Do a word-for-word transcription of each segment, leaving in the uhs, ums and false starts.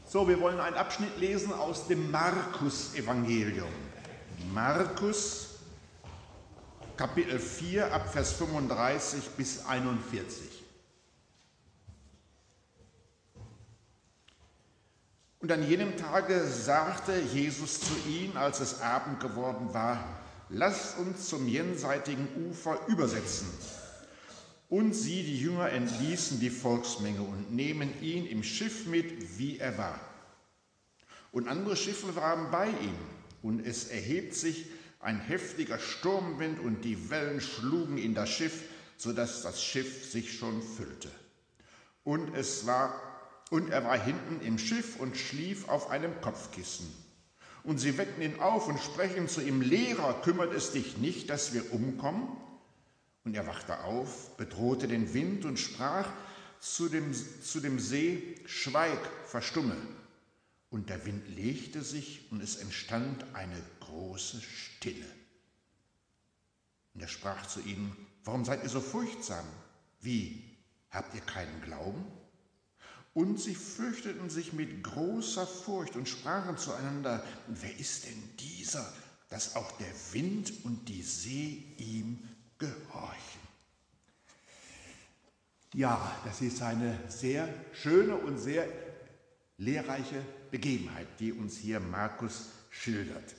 So, wir wollen einen Abschnitt lesen aus dem Markus-Evangelium. Markus, Kapitel vier, ab Vers fünfunddreißig bis einundvierzig. Und an jenem Tage sagte Jesus zu ihnen, als es Abend geworden war: Lasst uns zum jenseitigen Ufer übersetzen. Und sie, die Jünger, entließen die Volksmenge und nehmen ihn im Schiff mit, wie er war. Und andere Schiffe waren bei ihm. Und es erhebt sich ein heftiger Sturmwind und die Wellen schlugen in das Schiff, sodass das Schiff sich schon füllte. Und, es war, und er war hinten im Schiff und schlief auf einem Kopfkissen. Und sie weckten ihn auf und sprechen zu ihm: Lehrer, kümmert es dich nicht, dass wir umkommen? Und er wachte auf, bedrohte den Wind und sprach zu dem, zu dem See: Schweig, verstumme. Und der Wind legte sich und es entstand eine große Stille. Und er sprach zu ihnen: Warum seid ihr so furchtsam? Wie, habt ihr keinen Glauben? Und sie fürchteten sich mit großer Furcht und sprachen zueinander: Wer ist denn dieser, dass auch der Wind und die See ihm gehorchen? Ja, das ist eine sehr schöne und sehr lehrreiche Begebenheit, die uns hier Markus schildert.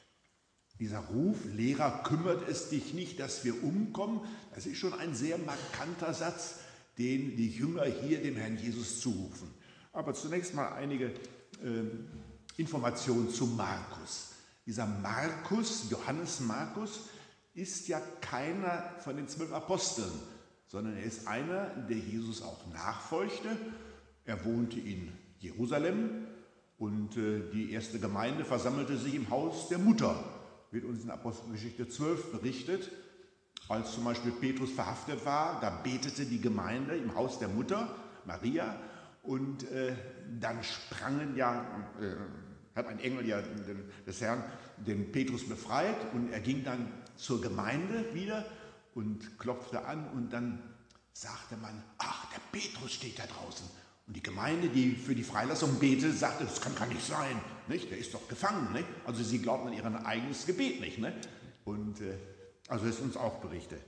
Dieser Ruf: Lehrer, kümmert es dich nicht, dass wir umkommen, das ist schon ein sehr markanter Satz, den die Jünger hier dem Herrn Jesus zurufen. Aber zunächst mal einige äh, Informationen zu Markus. Dieser Markus, Johannes Markus, ist ja keiner von den zwölf Aposteln, sondern er ist einer, der Jesus auch nachfolgte. Er wohnte in Jerusalem und äh, die erste Gemeinde versammelte sich im Haus der Mutter. Wird uns in Apostelgeschichte zwölf berichtet. Als zum Beispiel Petrus verhaftet war, da betete die Gemeinde im Haus der Mutter, Maria, und äh, dann sprangen ja, äh, hat ein Engel ja den, des Herrn den Petrus befreit und er ging dann zur Gemeinde wieder und klopfte an und dann sagte man: Ach, der Petrus steht da draußen. Und die Gemeinde, die für die Freilassung betete, sagte: Das kann, kann nicht sein, nicht? Der ist doch gefangen. Nicht? Also sie glaubten an ihr eigenes Gebet nicht. Nicht? Und äh, also das ist uns auch berichtet.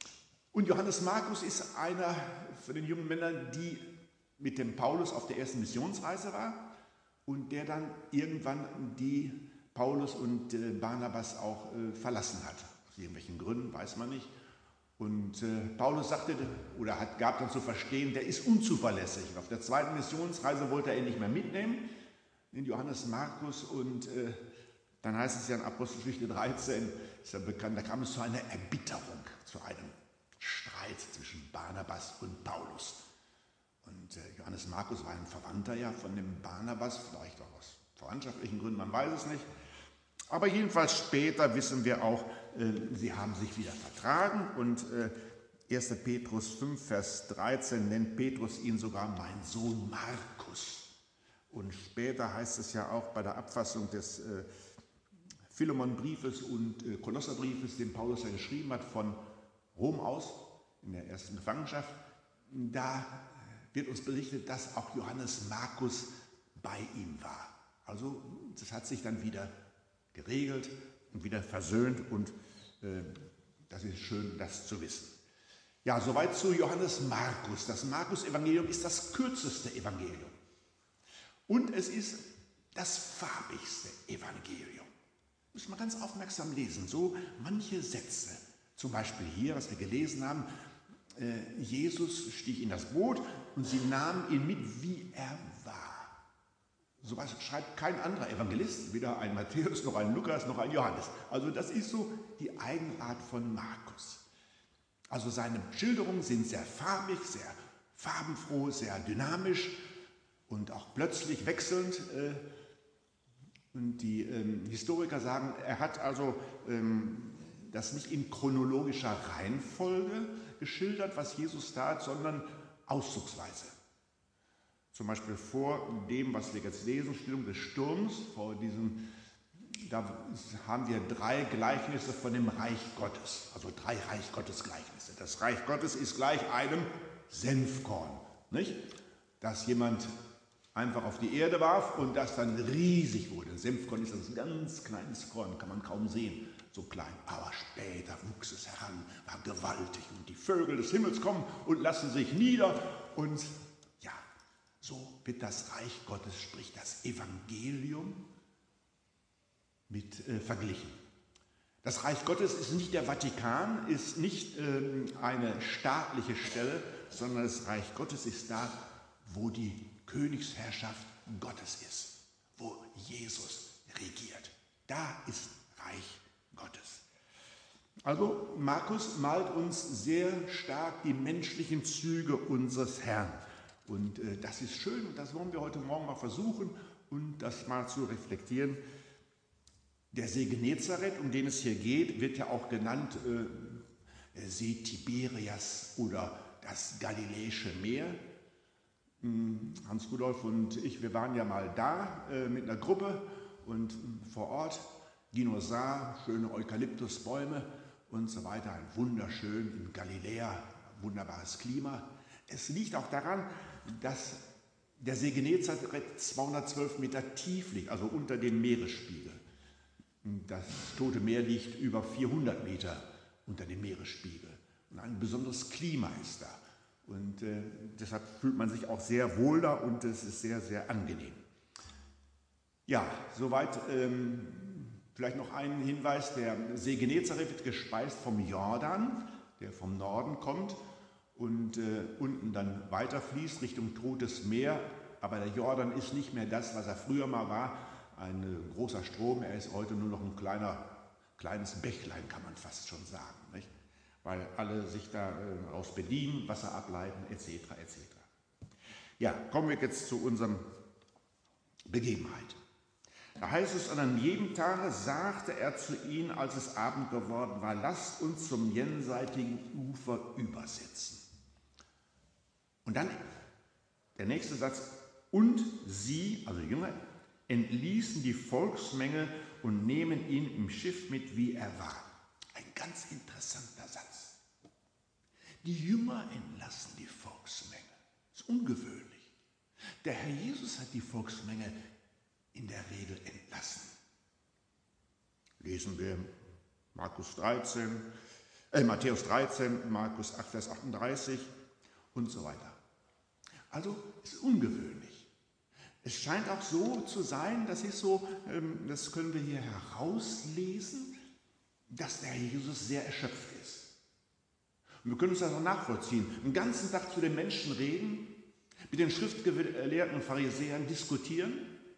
Und Johannes Markus ist einer von den jungen Männern, die mit dem Paulus auf der ersten Missionsreise war und der dann irgendwann die Paulus und äh, Barnabas auch äh, verlassen hat. Aus irgendwelchen Gründen, weiß man nicht. Und äh, Paulus sagte oder hat, gab dann zu verstehen, der ist unzuverlässig. Und auf der zweiten Missionsreise wollte er ihn nicht mehr mitnehmen, den Johannes Markus. Und äh, dann heißt es ja in Apostelgeschichte dreizehn, ist ja bekannt, da kam es zu einer Erbitterung, zu einem Streit zwischen Barnabas und Paulus. Und äh, Johannes Markus war ein Verwandter ja von dem Barnabas, vielleicht auch aus verwandtschaftlichen Gründen, man weiß es nicht. Aber jedenfalls später wissen wir auch, äh, sie haben sich wieder vertragen und äh, erster Petrus fünf, Vers dreizehn nennt Petrus ihn sogar mein Sohn Markus. Und später heißt es ja auch bei der Abfassung des äh, Philemon-Briefes und äh, Kolosserbriefes, den Paulus ja geschrieben hat von Rom aus, in der ersten Gefangenschaft, da wird uns berichtet, dass auch Johannes Markus bei ihm war. Also das hat sich dann wieder geregelt und wieder versöhnt und äh, das ist schön, das zu wissen. Ja, soweit zu Johannes Markus. Das Markus-Evangelium ist das kürzeste Evangelium und es ist das farbigste Evangelium. Müssen wir ganz aufmerksam lesen, so manche Sätze. Zum Beispiel hier, was wir gelesen haben, äh, Jesus stieg in das Boot und sie nahmen ihn mit, wie er war. So was schreibt kein anderer Evangelist, weder ein Matthäus, noch ein Lukas, noch ein Johannes. Also das ist so die Eigenart von Markus. Also seine Schilderungen sind sehr farbig, sehr farbenfroh, sehr dynamisch und auch plötzlich wechselnd. Äh, und die ähm, Historiker sagen, er hat also ähm, das nicht in chronologischer Reihenfolge geschildert, was Jesus tat, sondern auszugsweise. Zum Beispiel vor dem, was wir jetzt lesen, Stillung des Sturms, vor diesem, da haben wir drei Gleichnisse von dem Reich Gottes, also drei Reich Gottes Gleichnisse. Das Reich Gottes ist gleich einem Senfkorn, nicht? Dass jemand einfach auf die Erde warf und das dann riesig wurde. Senfkorn ist ein ganz kleines Korn, kann man kaum sehen, so klein. Aber später wuchs es heran, war gewaltig. Und die Vögel des Himmels kommen und lassen sich nieder. Und ja, so wird das Reich Gottes, sprich das Evangelium, mit äh, verglichen. Das Reich Gottes ist nicht der Vatikan, ist nicht ähm, eine staatliche Stelle, sondern das Reich Gottes ist da, wo die Königsherrschaft Gottes ist, wo Jesus regiert. Da ist Reich Gottes. Also Markus malt uns sehr stark die menschlichen Züge unseres Herrn. Und äh, das ist schön und das wollen wir heute Morgen mal versuchen und das mal zu reflektieren. Der See Genezareth, um den es hier geht, wird ja auch genannt äh, See Tiberias oder das Galiläische Meer. Hans Rudolf und ich, wir waren ja mal da äh, mit einer Gruppe und äh, vor Ort, Ginosa, schöne Eukalyptusbäume und so weiter, ein wunderschön in Galiläa, wunderbares Klima. Es liegt auch daran, dass der See Genezareth zweihundertzwölf Meter tief liegt, also unter dem Meeresspiegel. Das Tote Meer liegt über vierhundert Meter unter dem Meeresspiegel und ein besonderes Klima ist da. Und äh, deshalb fühlt man sich auch sehr wohl da und es ist sehr, sehr angenehm. Ja, soweit ähm, vielleicht noch ein Hinweis. Der See Genezareth wird gespeist vom Jordan, der vom Norden kommt und äh, unten dann weiterfließt Richtung Totes Meer. Aber der Jordan ist nicht mehr das, was er früher mal war, ein äh, großer Strom. Er ist heute nur noch ein kleiner, kleines Bächlein, kann man fast schon sagen, nicht? Weil alle sich daraus äh, bedienen, Wasser ableiten, et cetera et cetera. Ja, kommen wir jetzt zu unserem Begebenheit. Da heißt es, und an jedem Tage sagte er zu ihnen, als es Abend geworden war, lasst uns zum jenseitigen Ufer übersetzen. Und dann der nächste Satz, und sie, also Jünger, entließen die Volksmenge und nehmen ihn im Schiff mit, wie er war. Ein ganz interessanter Satz. Die Jünger entlassen die Volksmenge. Das ist ungewöhnlich. Der Herr Jesus hat die Volksmenge in der Regel entlassen. Lesen wir Markus dreizehn, äh, Matthäus dreizehn, Markus acht, Vers achtunddreißig und so weiter. Also es ist ungewöhnlich. Es scheint auch so zu sein, das ist so, ähm, das können wir hier herauslesen, dass der Herr Jesus sehr erschöpft ist. Und wir können uns das auch nachvollziehen. Den ganzen Tag zu den Menschen reden, mit den Schriftgelehrten und Pharisäern diskutieren.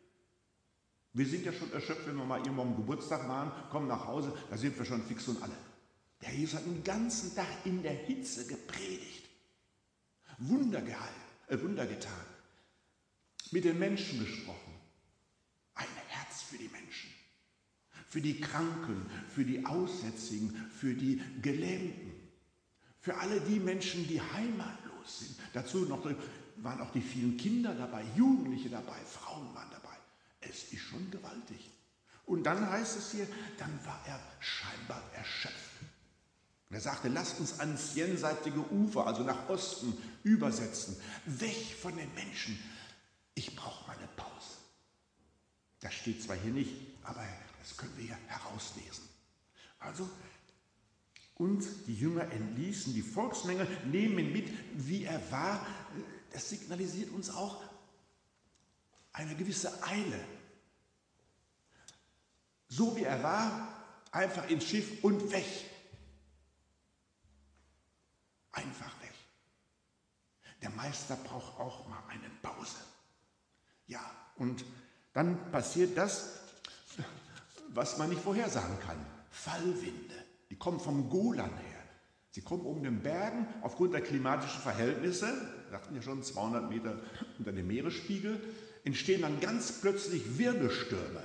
Wir sind ja schon erschöpft, wenn wir mal irgendwo am Geburtstag waren, kommen nach Hause, da sind wir schon fix und alle. Der Herr Jesus hat den ganzen Tag in der Hitze gepredigt, Wunder gehalten, äh, Wunder getan, mit den Menschen gesprochen. Ein Herz für die Menschen, für die Kranken, für die Aussätzigen, für die Gelähmten, für alle die Menschen, die heimatlos sind. Dazu noch waren auch die vielen Kinder dabei, Jugendliche dabei, Frauen waren dabei. Es ist schon gewaltig. Und dann heißt es hier, dann war er scheinbar erschöpft. Und er sagte, lasst uns ans jenseitige Ufer, also nach Osten, übersetzen. Weg von den Menschen. Ich brauche mal eine Pause. Das steht zwar hier nicht, aber das können wir hier herauslesen. Also, und die Jünger entließen die Volksmenge, nehmen ihn mit, wie er war. Das signalisiert uns auch eine gewisse Eile. So wie er war, einfach ins Schiff und weg. Einfach weg. Der Meister braucht auch mal eine Pause. Ja, und dann passiert das, was man nicht vorhersagen kann. Fallwinde, die kommen vom Golan her. Sie kommen um den Bergen aufgrund der klimatischen Verhältnisse, wir sagten ja schon zweihundert Meter unter dem Meeresspiegel, entstehen dann ganz plötzlich Wirbelstürme.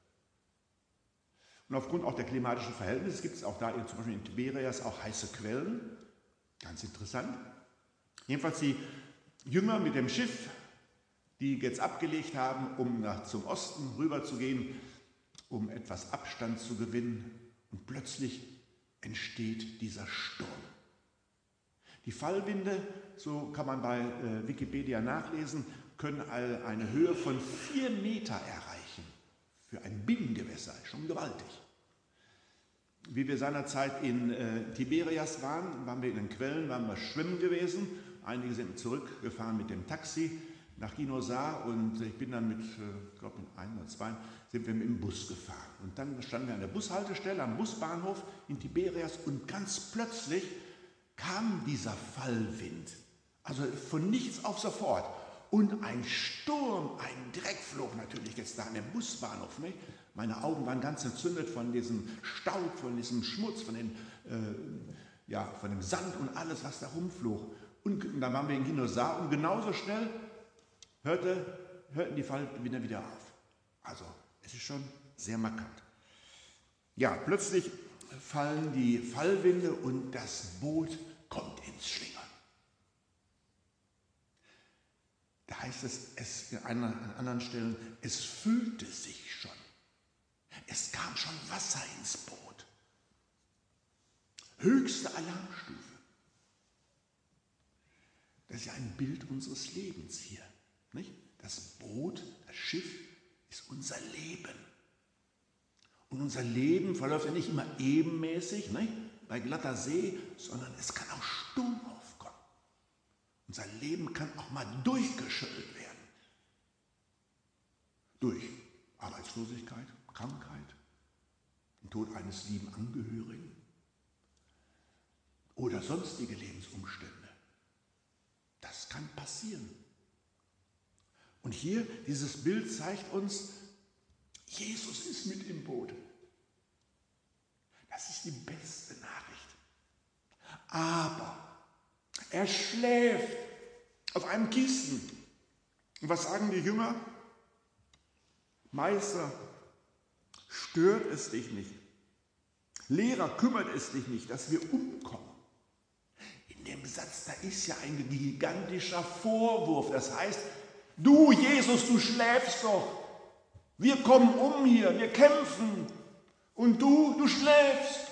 Und aufgrund auch der klimatischen Verhältnisse gibt es auch da zum Beispiel in Tiberias auch heiße Quellen. Ganz interessant. Jedenfalls die Jünger mit dem Schiff, die jetzt abgelegt haben, um nach, zum Osten rüber zu gehen, um etwas Abstand zu gewinnen. Und plötzlich entsteht dieser Sturm. Die Fallwinde, so kann man bei äh, Wikipedia nachlesen, können eine Höhe von vier Meter erreichen. Für ein Binnengewässer, schon gewaltig. Wie wir seinerzeit in äh, Tiberias waren, waren wir in den Quellen, waren wir schwimmen gewesen. Einige sind zurückgefahren mit dem Taxi nach Ginosar und ich bin dann mit, ich äh, glaube in ein oder zwei, sind wir mit dem Bus gefahren. Und dann standen wir an der Bushaltestelle, am Busbahnhof in Tiberias und ganz plötzlich kam dieser Fallwind. Also von nichts auf sofort. Und ein Sturm, ein Dreck flog natürlich jetzt da an dem Busbahnhof. Nicht? Meine Augen waren ganz entzündet von diesem Staub, von diesem Schmutz, von, den, äh, ja, von dem Sand und alles, was da rumflog. Und dann waren wir in Ginosar und genauso schnell hörte, hörten die Fallwinde wieder auf. Also es ist schon sehr markant. Ja, plötzlich fallen die Fallwinde und das Boot kommt ins Schlingern. Da heißt es, es an anderen Stellen, es füllte sich schon. Es kam schon Wasser ins Boot. Höchste Alarmstufe. Das ist ja ein Bild unseres Lebens hier. Nicht? Das Boot, das Schiff ist unser Leben. Und unser Leben verläuft ja nicht immer ebenmäßig, nicht? Bei glatter See, sondern es kann auch Sturm aufkommen. Unser Leben kann auch mal durchgeschüttelt werden. Durch Arbeitslosigkeit, Krankheit, den Tod eines lieben Angehörigen oder sonstige Lebensumstände. Das kann passieren. Und hier, dieses Bild zeigt uns, Jesus ist mit im Boot. Das ist die beste Nachricht. Aber er schläft auf einem Kissen. Und was sagen die Jünger? Meister, stört es dich nicht? Lehrer, kümmert es dich nicht, dass wir umkommen? In dem Satz, da ist ja ein gigantischer Vorwurf. Das heißt, du Jesus, du schläfst doch. Wir kommen um hier, wir kämpfen. Und du, du schläfst.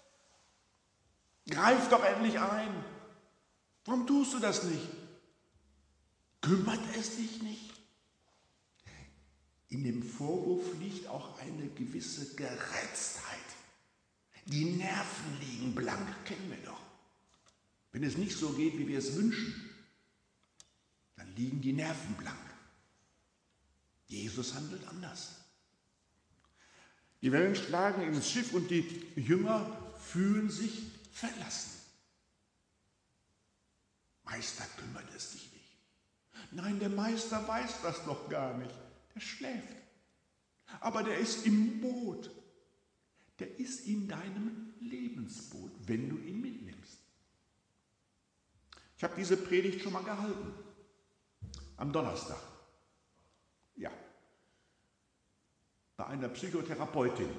Greif doch endlich ein. Warum tust du das nicht? Kümmert es dich nicht? In dem Vorwurf liegt auch eine gewisse Gereiztheit. Die Nerven liegen blank, kennen wir doch. Wenn es nicht so geht, wie wir es wünschen, dann liegen die Nerven blank. Jesus handelt anders. Die Wellen schlagen ins Schiff und die Jünger fühlen sich verlassen. Meister, kümmert es dich nicht. Nein, der Meister weiß das doch gar nicht. Der schläft. Aber der ist im Boot. Der ist in deinem Lebensboot, wenn du ihn mitnimmst. Ich habe diese Predigt schon mal gehalten. Am Donnerstag. Ja. Bei einer Psychotherapeutin.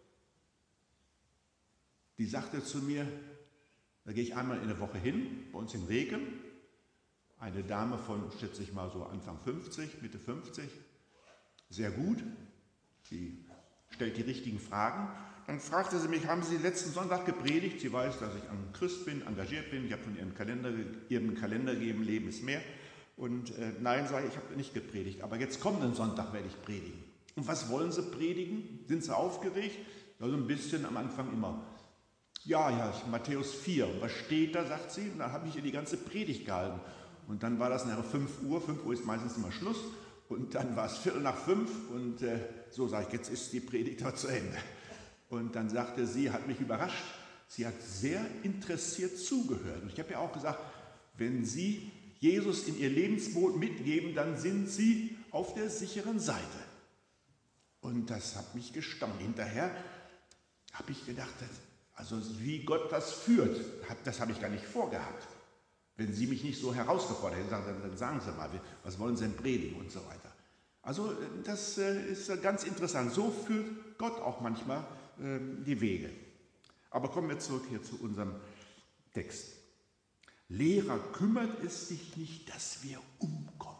Die sagte zu mir, da gehe ich einmal in der Woche hin, bei uns in Regen. Eine Dame von, schätze ich mal so Anfang fünfzig, Mitte fünfzig. Sehr gut. Sie stellt die richtigen Fragen. Dann fragte sie mich, haben Sie letzten Sonntag gepredigt? Sie weiß, dass ich ein Christ bin, engagiert bin. Ich habe von ihrem Kalender, ihrem Kalender gegeben, Leben ist mehr. Und äh, nein, sage ich, ich habe nicht gepredigt. Aber jetzt kommenden Sonntag werde ich predigen. Und was wollen Sie predigen? Sind Sie aufgeregt? Ja, so ein bisschen am Anfang immer. Ja, ja, Matthäus vier. Und was steht da, sagt sie. Und dann habe ich ihr die ganze Predigt gehalten. Und dann war das nachher fünf Uhr. fünf Uhr ist meistens immer Schluss. Und dann war es Viertel nach fünf. Und äh, so sage ich, jetzt ist die Predigt auch zu Ende. Und dann sagte sie, hat mich überrascht, sie hat sehr interessiert zugehört. Und ich habe ja auch gesagt, wenn Sie Jesus in Ihr Lebensboot mitgeben, dann sind Sie auf der sicheren Seite. Und das hat mich gestaunt. Hinterher habe ich gedacht, also wie Gott das führt, das habe ich gar nicht vorgehabt. Wenn Sie mich nicht so herausgefordert hätten, dann sagen Sie mal, was wollen Sie denn predigen und so weiter. Also das ist ganz interessant. So führt Gott auch manchmal die Wege. Aber kommen wir zurück hier zu unserem Text. Lehrer, kümmert es dich nicht, dass wir umkommen?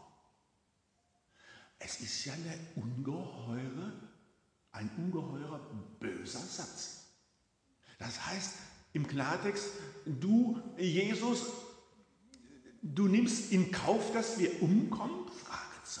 Es ist ja eine ungeheure, ein ungeheurer böser Satz. Das heißt im Klartext, du, Jesus, du nimmst in Kauf, dass wir umkommen? Fragezeichen.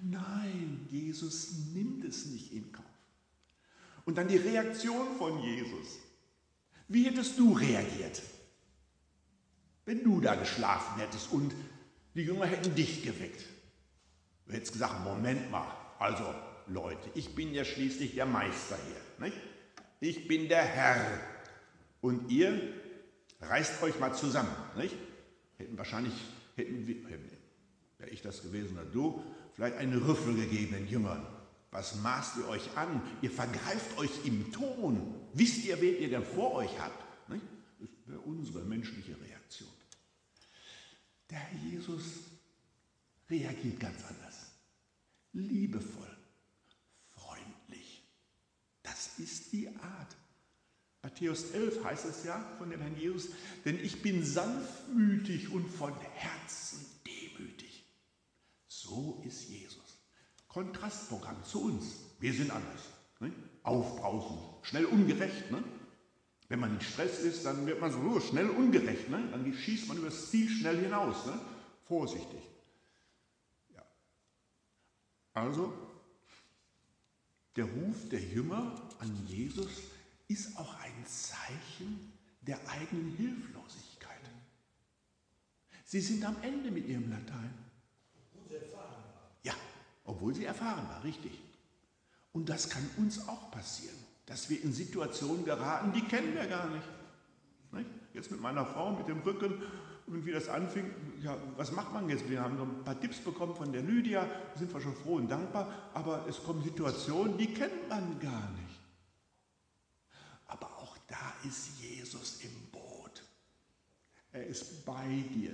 Nein, Jesus nimmt es nicht in Kauf. Und dann die Reaktion von Jesus. Wie hättest du reagiert, wenn du da geschlafen hättest und die Jünger hätten dich geweckt? Du hättest gesagt, Moment mal, also Leute, ich bin ja schließlich der Meister hier, nicht? Ich bin der Herr und ihr reißt euch mal zusammen, nicht? Hätten wahrscheinlich, hätten wir, wäre ich das gewesen oder du, vielleicht einen Rüffel gegeben den Jüngern. Was maßt ihr euch an? Ihr vergreift euch im Ton. Wisst ihr, wen ihr denn vor euch habt? Nicht? Das wäre unsere menschliche Reaktion. Der Herr Jesus reagiert ganz anders. Liebevoll, freundlich. Das ist die Art. Matthäus elf heißt es ja von dem Herrn Jesus, denn ich bin sanftmütig und von Herzen demütig. So ist Jesus. Kontrastprogramm zu uns. Wir sind anders. Ne? Aufbrausend, schnell ungerecht. Ne? Wenn man in Stress ist, dann wird man so schnell ungerecht. Ne? Dann schießt man über das Ziel schnell hinaus. Ne? Vorsichtig. Ja. Also, der Ruf der Jünger an Jesus ist auch ein Zeichen der eigenen Hilflosigkeit. Sie sind am Ende mit ihrem Latein. Ja, obwohl sie erfahren war, richtig. Und das kann uns auch passieren, dass wir in Situationen geraten, die kennen wir gar nicht. nicht? Jetzt mit meiner Frau, mit dem Rücken, und wie das anfing, ja, was macht man jetzt? Wir haben noch ein paar Tipps bekommen von der Lydia, sind wir schon froh und dankbar, aber es kommen Situationen, die kennt man gar nicht. Aber auch da ist Jesus im Boot. Er ist bei dir.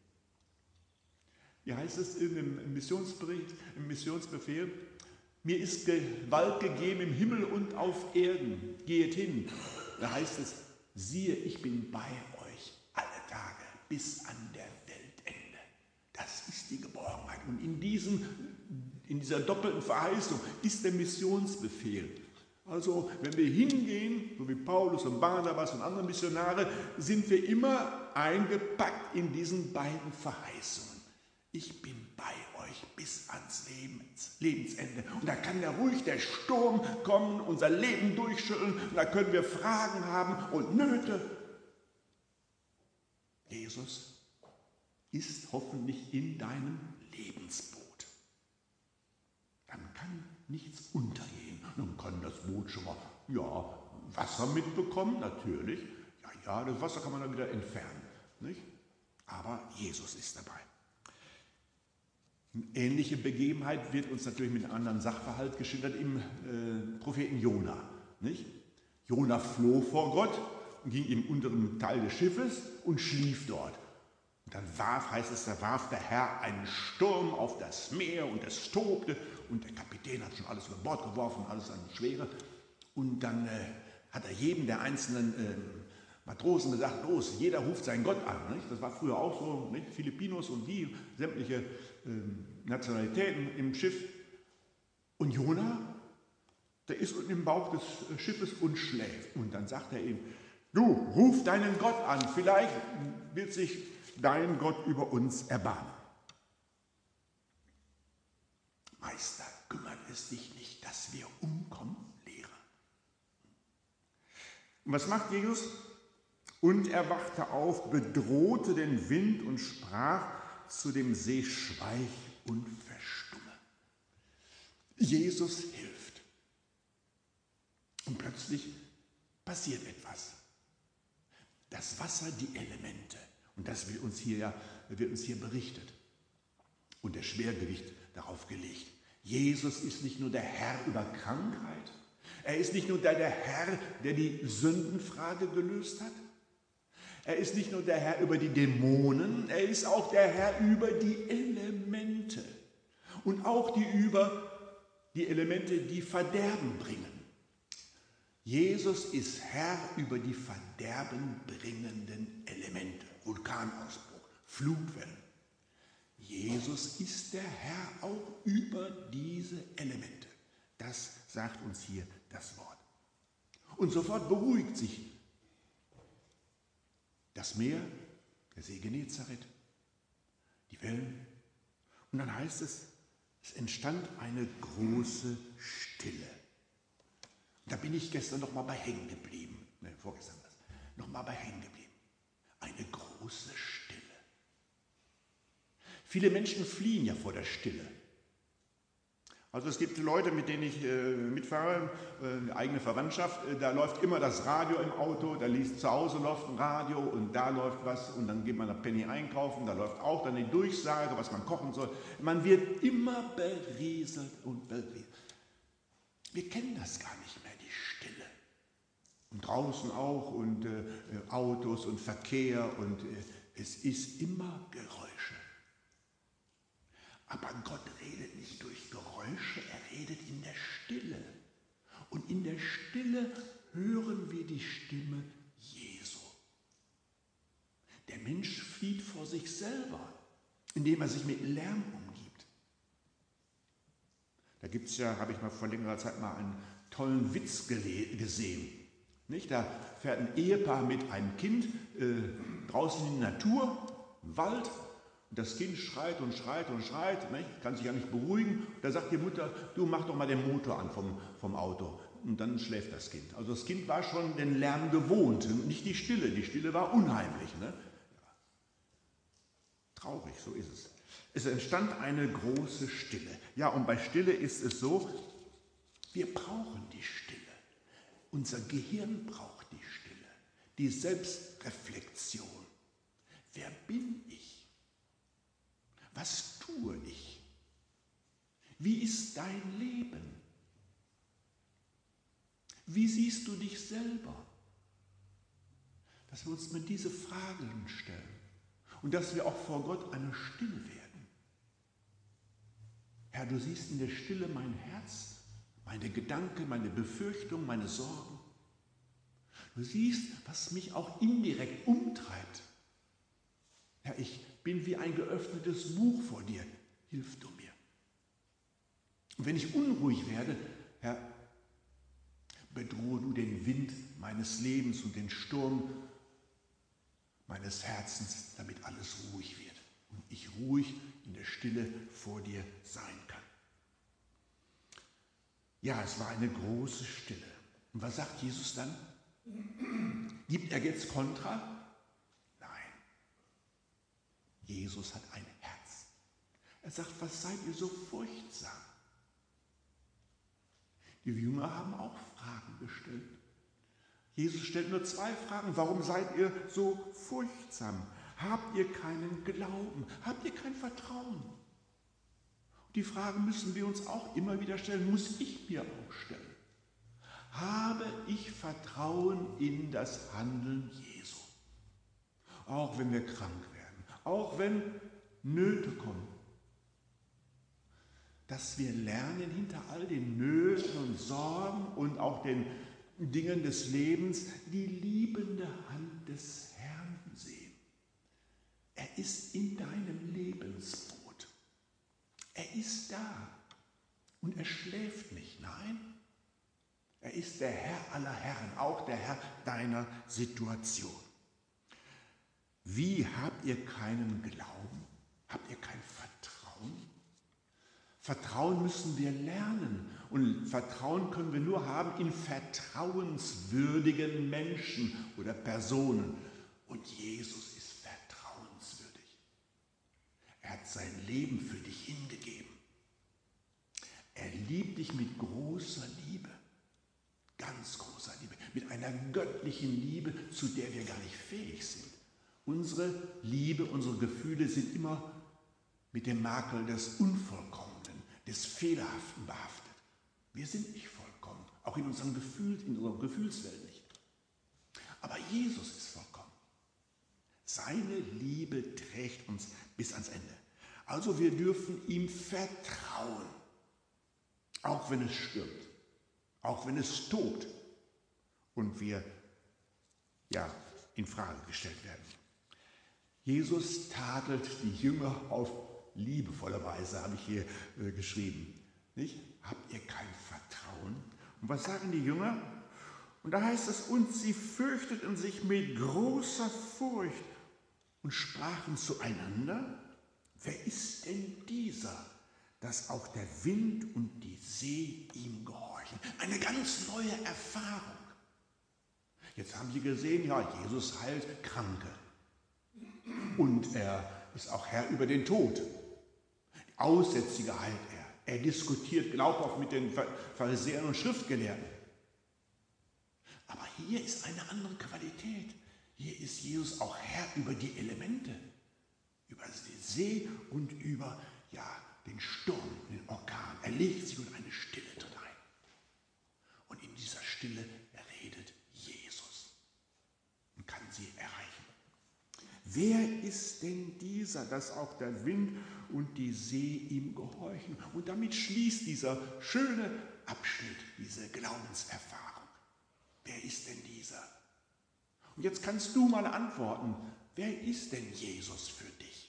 Wie heißt es in dem Missionsbericht, im Missionsbefehl? Mir ist Gewalt gegeben im Himmel und auf Erden. Geht hin. Da heißt es, siehe, ich bin bei euch alle Tage bis an der Weltende. Das ist die Geborgenheit. Und in, diesem, in dieser doppelten Verheißung ist der Missionsbefehl. Also, wenn wir hingehen, so wie Paulus und Barnabas und andere Missionare, sind wir immer eingepackt in diesen beiden Verheißungen. Ich bin bei euch bis ans Lebens, Lebensende. Und da kann ja ruhig der Sturm kommen, unser Leben durchschütteln. Und da können wir Fragen haben und Nöte. Jesus ist hoffentlich in deinem Lebensboot. Dann kann nichts untergehen. Nun kann das Boot schon mal, ja, Wasser mitbekommen, natürlich. Ja, ja, das Wasser kann man dann wieder entfernen. Nicht? Aber Jesus ist dabei. Eine ähnliche Begebenheit wird uns natürlich mit einem anderen Sachverhalt geschildert im äh, Propheten Jona. Nicht? Jona floh vor Gott und ging im unteren Teil des Schiffes und schlief dort. Und dann warf, heißt es, da warf der Herr einen Sturm auf das Meer und es tobte und der Kapitän hat schon alles über Bord geworfen, alles an Schwere. Und dann äh, hat er jedem der einzelnen äh, Matrosen gesagt, los, jeder ruft seinen Gott an. Nicht? Das war früher auch so, nicht? Filipinos und die, sämtliche äh, Nationalitäten im Schiff. Und Jona, der ist unten im Bauch des Schiffes und schläft. Und dann sagt er ihm, du, ruf deinen Gott an, vielleicht wird sich dein Gott über uns erbarmen. Meister, kümmert es dich nicht, dass wir umkommen, Lehrer? Und was macht Jesus? Und er wachte auf, bedrohte den Wind und sprach zu dem See, schweig und verstumme. Jesus hilft. Und plötzlich passiert etwas. Das Wasser, die Elemente. Und das wird uns hier, ja, wird uns hier berichtet. Und der Schwergewicht darauf gelegt. Jesus ist nicht nur der Herr über Krankheit. Er ist nicht nur der, der Herr, der die Sündenfrage gelöst hat. Er ist nicht nur der Herr über die Dämonen, er ist auch der Herr über die Elemente. Und auch die über die Elemente, die Verderben bringen. Jesus ist Herr über die verderbenbringenden Elemente. Vulkanausbruch, Flutwellen. Jesus ist der Herr auch über diese Elemente. Das sagt uns hier das Wort. Und sofort beruhigt sich das Meer, der See Genezareth, die Wellen. Und dann heißt es, Es entstand eine große Stille. Da bin ich gestern noch mal bei hängen geblieben. Ne, vorgestern was. Noch mal bei hängen geblieben. Eine große Stille. Viele Menschen fliehen ja vor der Stille. Also es gibt Leute, mit denen ich äh, mitfahre, äh, eine eigene Verwandtschaft, äh, da läuft immer das Radio im Auto, da liest zu Hause läuft ein Radio und da läuft was und dann geht man nach Penny einkaufen, da läuft auch dann die Durchsage, was man kochen soll. Man wird immer berieselt und berieselt. Wir kennen das gar nicht mehr, die Stille. Und draußen auch und äh, Autos und Verkehr und äh, es ist immer Geräusche. Aber Gott redet nicht durch Geräusche, er redet in der Stille. Und in der Stille hören wir die Stimme Jesu. Der Mensch flieht vor sich selber, indem er sich mit Lärm umgibt. Da gibt es ja, habe ich mal vor längerer Zeit mal einen tollen Witz gesehen. Nicht? Da fährt ein Ehepaar mit einem Kind äh, draußen in die Natur, Wald. Das Kind schreit und schreit und schreit, nicht? Kann sich ja nicht beruhigen. Da sagt die Mutter, du mach doch mal den Motor an vom, vom Auto. Und dann schläft das Kind. Also das Kind war schon den Lärm gewohnt, nicht die Stille. Die Stille war unheimlich. Ne? Ja. Traurig, so ist es. Es entstand eine große Stille. Ja, und bei Stille ist es so, wir brauchen die Stille. Unser Gehirn braucht die Stille, die Selbstreflexion. Wer bin ich? Was tue ich? Wie ist dein Leben? Wie siehst du dich selber? Dass wir uns mit diese Fragen stellen und dass wir auch vor Gott eine Stille werden. Herr, du siehst in der Stille mein Herz, meine Gedanken, meine Befürchtungen, meine Sorgen. Du siehst, was mich auch indirekt umtreibt. Herr, ich bin wie ein geöffnetes Buch vor dir. Hilf du mir. Und wenn ich unruhig werde, Herr, bedrohe du den Wind meines Lebens und den Sturm meines Herzens, damit alles ruhig wird und ich ruhig in der Stille vor dir sein kann. Ja, es war eine große Stille. Und was sagt Jesus dann? Gibt er jetzt Kontra? Nein. Jesus hat ein Herz. Er sagt, was seid ihr so furchtsam? Die Jünger haben auch Fragen gestellt. Jesus stellt nur zwei Fragen. Warum seid ihr so furchtsam? Habt ihr keinen Glauben? Habt ihr kein Vertrauen? Die Fragen müssen wir uns auch immer wieder stellen, muss ich mir auch stellen. Habe ich Vertrauen in das Handeln Jesu? Auch wenn wir krank werden, auch wenn Nöte kommen. Dass wir lernen, hinter all den Nöten und Sorgen und auch den Dingen des Lebens die liebende Hand des Herrn sehen. Er ist in deinem Lebensboot. Er ist da und er schläft nicht, nein. Er ist der Herr aller Herren, auch der Herr deiner Situation. Wie habt ihr keinen Glauben? Habt ihr kein Vertrauen? Vertrauen müssen wir lernen und Vertrauen können wir nur haben in vertrauenswürdigen Menschen oder Personen. Und Jesus ist vertrauenswürdig. Er hat sein Leben für dich hingegeben. Er liebt dich mit großer Liebe, ganz großer Liebe, mit einer göttlichen Liebe, zu der wir gar nicht fähig sind. Unsere Liebe, unsere Gefühle sind immer mit dem Makel des Unvollkommenen, des Fehlerhaften behaftet. Wir sind nicht vollkommen, auch in unserem Gefühl, in unserer Gefühlswelt nicht. Aber Jesus ist vollkommen. Seine Liebe trägt uns bis ans Ende. Also wir dürfen ihm vertrauen, auch wenn es stürmt, auch wenn es tobt und wir ja, in Frage gestellt werden. Jesus tadelt die Jünger auf liebevolle Weise, habe ich hier äh, geschrieben. Nicht? Habt ihr kein Vertrauen? Und was sagen die Jünger? Und da heißt es, und sie fürchteten sich mit großer Furcht und sprachen zueinander, wer ist denn dieser, dass auch der Wind und die See ihm gehorchen. Eine ganz neue Erfahrung. Jetzt haben sie gesehen, ja, Jesus heilt Kranke. Und er ist auch Herr über den Tod. Aussätzige heilt er. Er diskutiert glaubhaft mit den Pharisäern und Schriftgelehrten. Aber hier ist eine andere Qualität. Hier ist Jesus auch Herr über die Elemente, über die See und über ja, den Sturm, den Orkan. Er legt sich und eine Stille tritt ein. Und in dieser Stille redet Jesus und kann sie erreichen. Wer ist denn dieser, dass auch der Wind und die See ihm gehorchen? Und damit schließt dieser schöne Abschnitt, diese Glaubenserfahrung. Wer ist denn dieser? Und jetzt kannst du mal antworten, wer ist denn Jesus für dich?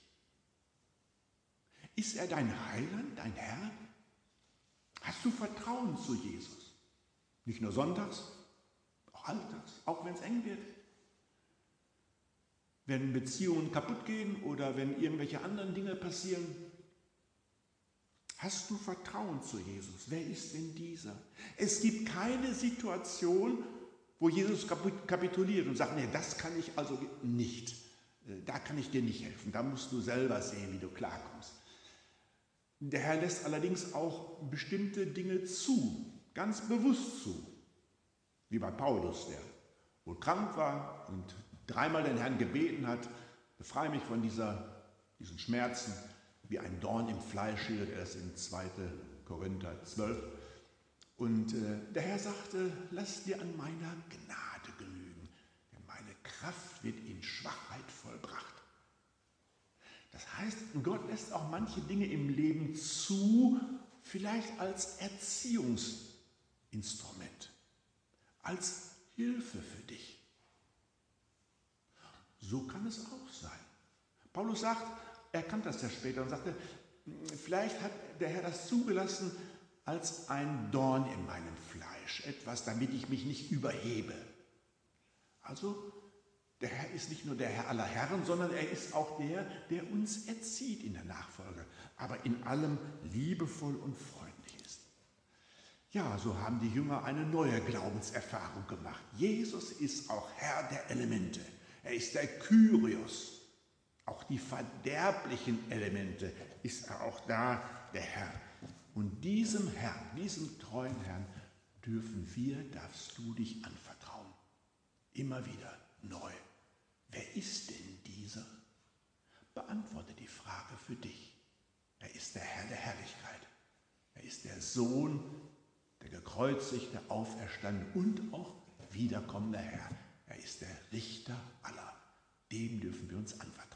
Ist er dein Heiland, dein Herr? Hast du Vertrauen zu Jesus? Nicht nur sonntags, auch alltags, auch wenn es eng wird. Wenn Beziehungen kaputt gehen oder wenn irgendwelche anderen Dinge passieren. Hast du Vertrauen zu Jesus? Wer ist denn dieser? Es gibt keine Situation, wo Jesus kapituliert und sagt, nee, das kann ich also nicht. Da kann ich dir nicht helfen. Da musst du selber sehen, wie du klarkommst. Der Herr lässt allerdings auch bestimmte Dinge zu, ganz bewusst zu. Wie bei Paulus, der wohl krank war und dreimal den Herrn gebeten hat, befreie mich von dieser, diesen Schmerzen, wie ein Dorn im Fleisch, schildert er es in zweiter Korinther zwölf. Und äh, der Herr sagte, lass dir an meiner Gnade genügen, denn meine Kraft wird in Schwachheit vollbracht. Das heißt, Gott lässt auch manche Dinge im Leben zu, vielleicht als Erziehungsinstrument, als Hilfe für dich. So kann es auch sein. Paulus sagt, er kannte das ja später und sagte, vielleicht hat der Herr das zugelassen als ein Dorn in meinem Fleisch, etwas, damit ich mich nicht überhebe. Also, der Herr ist nicht nur der Herr aller Herren, sondern er ist auch der, der uns erzieht in der Nachfolge, aber in allem liebevoll und freundlich ist. Ja, so haben die Jünger eine neue Glaubenserfahrung gemacht. Jesus ist auch Herr der Elemente. Er ist der Kyrios. Auch die verderblichen Elemente ist er auch da, der Herr. Und diesem Herrn, diesem treuen Herrn, dürfen wir, darfst du dich anvertrauen. Immer wieder neu. Wer ist denn dieser? Beantworte die Frage für dich. Er ist der Herr der Herrlichkeit. Er ist der Sohn, der gekreuzigte, auferstandene und auch wiederkommende Herr. Er ist der Richter aller. Dem dürfen wir uns anvertrauen.